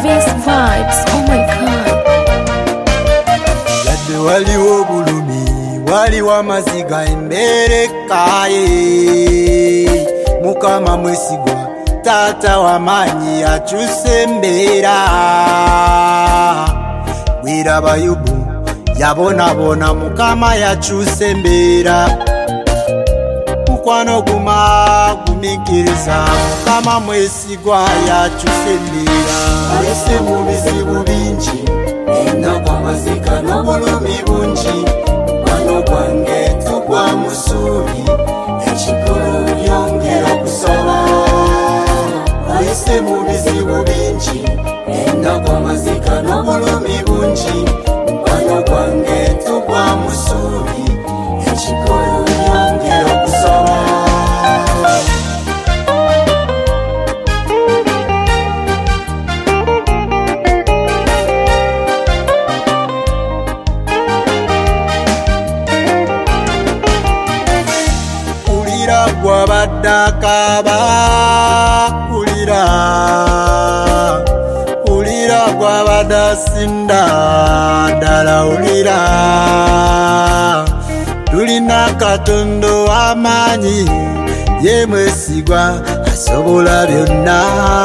This vibes, oh my god. Yadde waliwo bulumi, waliwo amaziga embere kaye. Mukama mwesigwa, tata wamanyi akyuse embeera. Bwira Bayubu yabonabona Mukama yakyuse embeera. Mukwano guma gumikiriza Mukama mwesigwa yakyuse embeera. Ayise mu bizibu bingi, ennaku amazika n'obulumi bungi. Mukwano gwange tugwa mu ssuubi, ekikulu lyongera okusaba. Ayise mu bizibu bingi, ennaku amazika n'obulumi bungi. Mukwano gwange tugwa mu ssuubi, ekikulu lyongera okusaba. Ulira gwabadde akaaba, ulira. Ulira gwabadde asinda ddala, ulira. Tulina Katonda w'amaanyi, ye mwesigwa asobola byonna.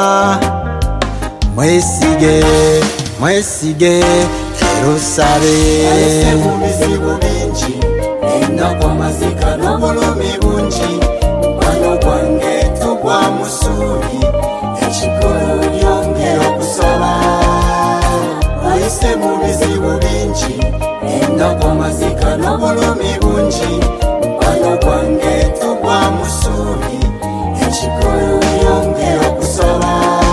Mwesige, mwesige era osabe. Ayise mu bizibu bingi, ennaku amazika n'obulumi bungi. Mukwano gwange tugwa mu ssuubi, ekikulu lyongera okusaba. Ayise mu bizibu bingi, ennaku amazika n'obulumi bungi. Mukwano gwange tugwa mu ssuubi, ekikulu lyongera okusaba.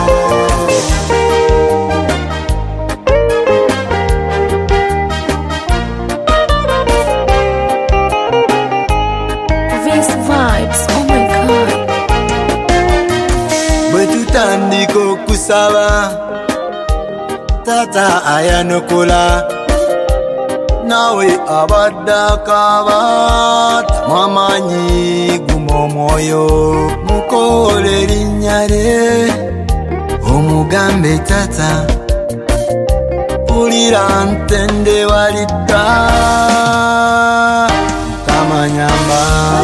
This vibes, oh my god. Bwe tutandika okusaba, tata ayanokola. Nawe abadde akaaba, tamu amaanyi guma omwoyo. Mukoole erinnya lye, omugambe tata. Pulira ntende walidda, Mukama nyamba.